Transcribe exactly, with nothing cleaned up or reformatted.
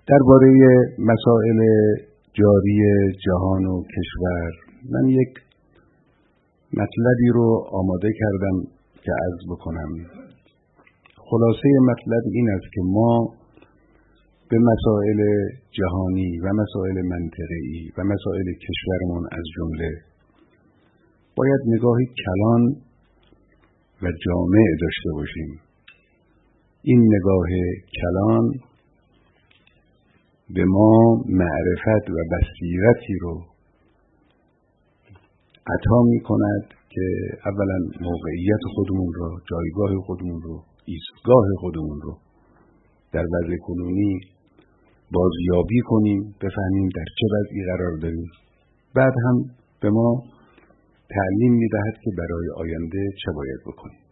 درباره مسائل جاری جهان و کشور من یک مطلبی رو آماده کردم که عرض بکنم. خلاصه مطلب این است که ما به مسائل جهانی و مسائل منطقه‌ای و مسائل کشورمون از جمله باید نگاهی کلان و جامع داشته باشیم. این نگاه کلان به ما معرفت و بصیرتی رو عطا می کند که اولا موقعیت خودمون رو، جایگاه خودمون رو، ایستگاه خودمون رو در وضع کنونی بازیابی کنیم، بفهمیم در چه وضعی قرار داریم. بعد هم به ما تعلیم می دهد که برای آینده چه باید بکنیم.